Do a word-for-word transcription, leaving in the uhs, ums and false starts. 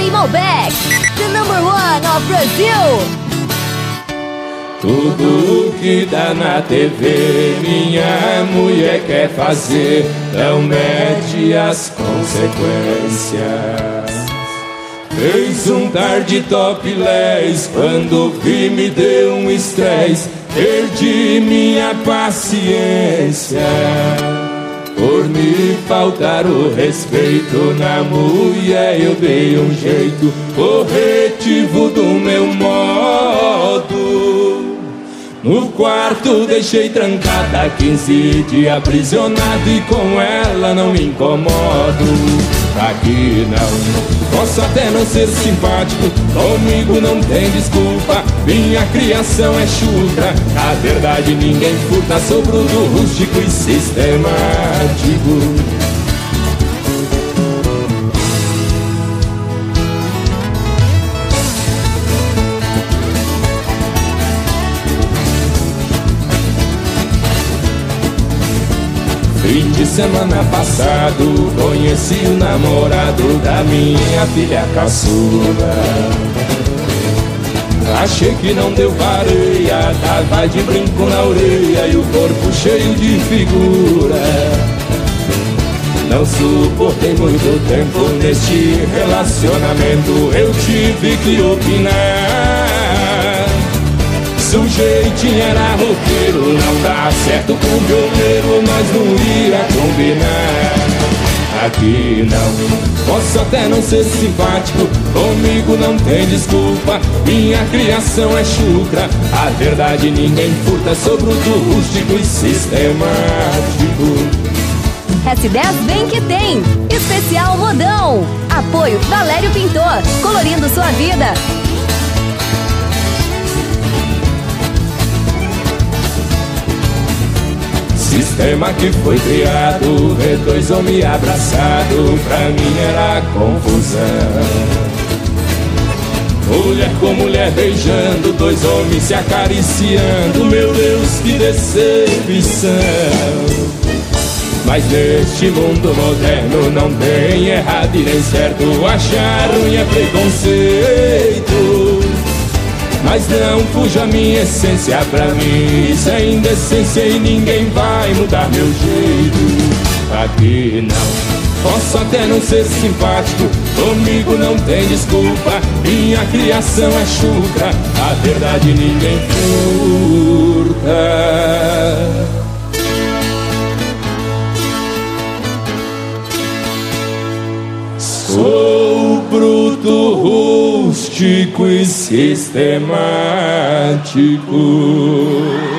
D J Malbec, the number one of Brazil. Tudo que dá na T V, minha mulher quer fazer, não mede as consequências. Fez um tarde topless, quando vi me deu um estresse, perdi minha paciência. Por me faltar o respeito na mulher, eu dei um jeito corretivo do meu modo. No quarto deixei trancada, quinze dias aprisionado, e com ela não me incomodo. Aqui não, posso até não ser simpático, comigo não tem desculpa, minha criação é chucra. A verdade ninguém furta, sou bruto, rústico e sistemático. Fim de semana passado, conheci o namorado da minha filha caçula. Achei que não deu pareia, tava de brinco na orelha e o corpo cheio de figura. Não suportei muito tempo neste relacionamento, eu tive que opinar. Sujeitinho era roqueiro, não dá certo com violeiro, nós não ia combinar. Aqui não, posso até não ser simpático, comigo não tem desculpa, minha criação é chucra. A verdade ninguém furta, sou bruto, rústico e sistemático. S dez vem que tem, especial modão. Apoio Valério Pintor, colorindo sua vida. Sistema que foi criado, ver dois homens abraçados, pra mim era confusão. Mulher com mulher beijando, dois homens se acariciando, meu Deus, que decepção. Mas neste mundo moderno não tem errado e nem certo, achar ruim é preconceito. Mas não fuja minha essência, pra mim isso é indecência e ninguém vai mudar meu jeito. Aqui não, posso até não ser simpático, comigo não tem desculpa, minha criação é chucra, a verdade ninguém furta. Sou bruto, rústico e sistemático.